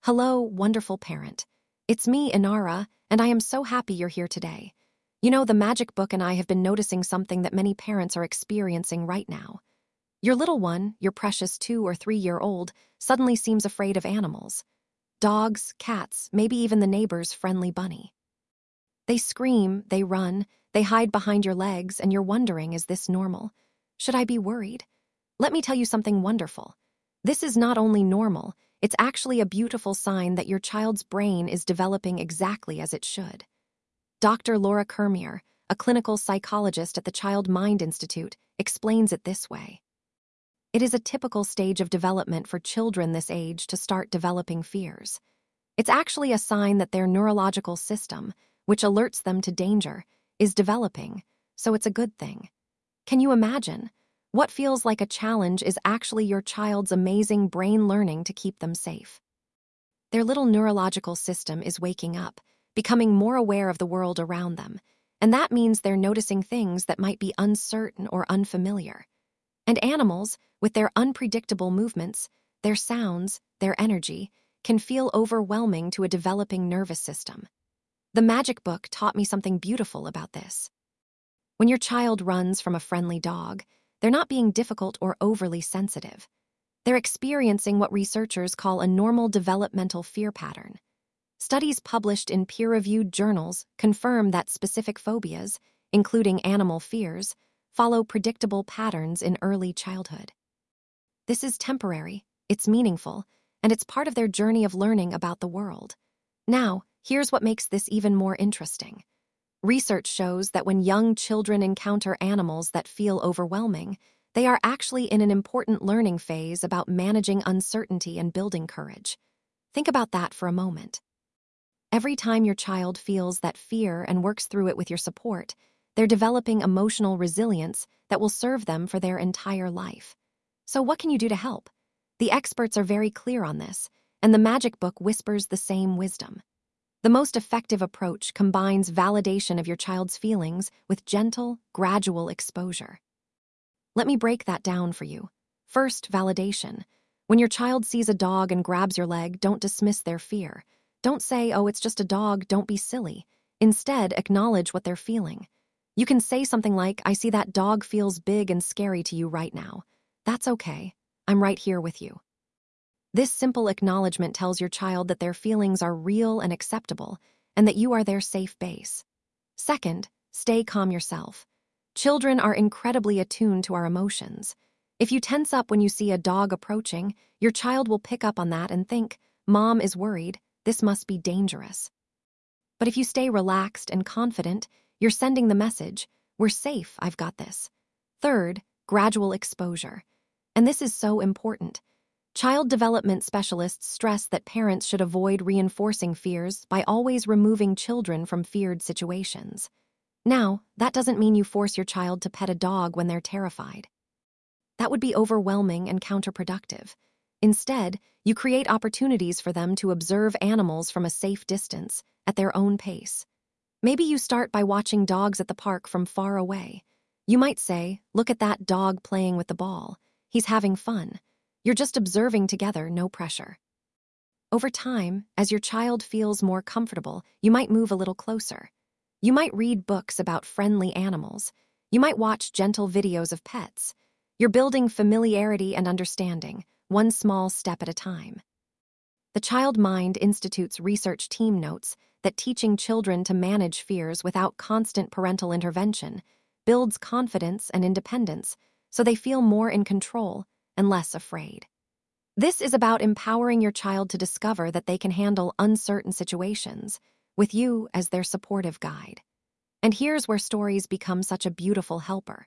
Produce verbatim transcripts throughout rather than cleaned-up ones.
Hello, wonderful parent. It's me, Inara, and I am so happy you're here today. You know, the Magic Book and I have been noticing something that many parents are experiencing right now. Your little one, your precious two or three year old, suddenly seems afraid of animals. Dogs, cats, maybe even the neighbor's friendly bunny. They scream, they run, they hide behind your legs, and you're wondering, is this normal? Should I be worried? Let me tell you something wonderful. This is not only normal, it's actually a beautiful sign that your child's brain is developing exactly as it should. Doctor Laura Kermier, a clinical psychologist at the Child Mind Institute, explains it this way. It is a typical stage of development for children this age to start developing fears. It's actually a sign that their neurological system, which alerts them to danger, is developing, so it's a good thing. Can you imagine? What feels like a challenge is actually your child's amazing brain learning to keep them safe. Their little neurological system is waking up, becoming more aware of the world around them, and that means they're noticing things that might be uncertain or unfamiliar. And animals, with their unpredictable movements, their sounds, their energy, can feel overwhelming to a developing nervous system. The Magic Book taught me something beautiful about this. When your child runs from a friendly dog, they're not being difficult or overly sensitive. They're experiencing what researchers call a normal developmental fear pattern. Studies published in peer-reviewed journals confirm that specific phobias, including animal fears, follow predictable patterns in early childhood. This is temporary, it's meaningful, and it's part of their journey of learning about the world. Now, here's what makes this even more interesting. Research shows that when young children encounter animals that feel overwhelming, they are actually in an important learning phase about managing uncertainty and building courage. Think about that for a moment. Every time your child feels that fear and works through it with your support, they're developing emotional resilience that will serve them for their entire life. So what can you do to help? The experts are very clear on this, and the Magic Book whispers the same wisdom. The most effective approach combines validation of your child's feelings with gentle, gradual exposure. Let me break that down for you. First, validation. When your child sees a dog and grabs your leg, don't dismiss their fear. Don't say, oh, it's just a dog, don't be silly. Instead, acknowledge what they're feeling. You can say something like, I see that dog feels big and scary to you right now. That's okay. I'm right here with you. This simple acknowledgement tells your child that their feelings are real and acceptable, and that you are their safe base. Second, stay calm yourself. Children are incredibly attuned to our emotions. If you tense up when you see a dog approaching, your child will pick up on that and think, Mom is worried, this must be dangerous. But if you stay relaxed and confident, you're sending the message, we're safe, I've got this. Third, gradual exposure. And this is so important. Child development specialists stress that parents should avoid reinforcing fears by always removing children from feared situations. Now, that doesn't mean you force your child to pet a dog when they're terrified. That would be overwhelming and counterproductive. Instead, you create opportunities for them to observe animals from a safe distance, at their own pace. Maybe you start by watching dogs at the park from far away. You might say, look at that dog playing with the ball. He's having fun. You're just observing together, no pressure. Over time, as your child feels more comfortable, you might move a little closer. You might read books about friendly animals. You might watch gentle videos of pets. You're building familiarity and understanding, one small step at a time. The Child Mind Institute's research team notes that teaching children to manage fears without constant parental intervention builds confidence and independence, so they feel more in control and less afraid. This is about empowering your child to discover that they can handle uncertain situations, with you as their supportive guide. And here's where stories become such a beautiful helper.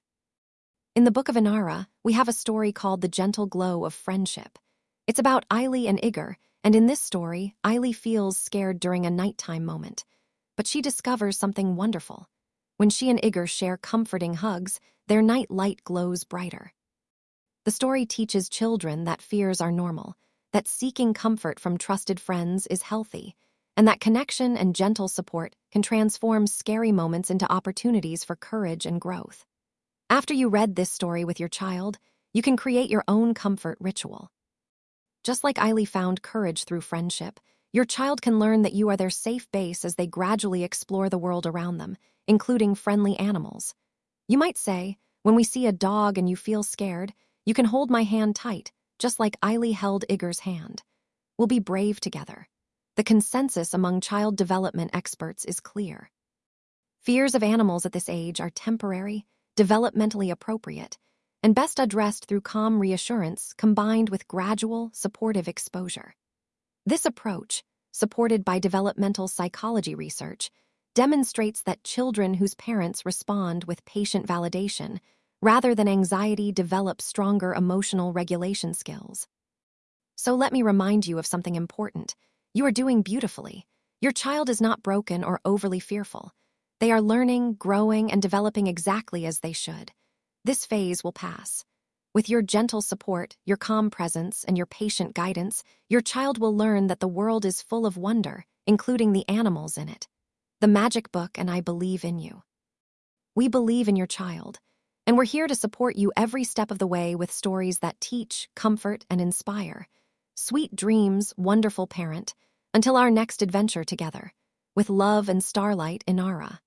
In the Book of Inara, we have a story called The Gentle Glow of Friendship. It's about Eily and Igor, and in this story, Eily feels scared during a nighttime moment, but she discovers something wonderful. When she and Igor share comforting hugs, their night light glows brighter. The story teaches children that fears are normal, that seeking comfort from trusted friends is healthy, and that connection and gentle support can transform scary moments into opportunities for courage and growth. After you read this story with your child, you can create your own comfort ritual. Just like Eiley found courage through friendship, your child can learn that you are their safe base as they gradually explore the world around them, including friendly animals. You might say, when we see a dog and you feel scared, you can hold my hand tight, just like Eiley held Igor's hand. We'll be brave together. The consensus among child development experts is clear. Fears of animals at this age are temporary, developmentally appropriate, and best addressed through calm reassurance combined with gradual, supportive exposure. This approach, supported by developmental psychology research, demonstrates that children whose parents respond with patient validation rather than anxiety develop stronger emotional regulation skills. So let me remind you of something important. You are doing beautifully. Your child is not broken or overly fearful. They are learning, growing, and developing exactly as they should. This phase will pass. With your gentle support, your calm presence, and your patient guidance, your child will learn that the world is full of wonder, including the animals in it. The Magic Book and I believe in you. We believe in your child, and we're here to support you every step of the way with stories that teach, comfort, and inspire. Sweet dreams, wonderful parent, until our next adventure together. With love and starlight, Inara.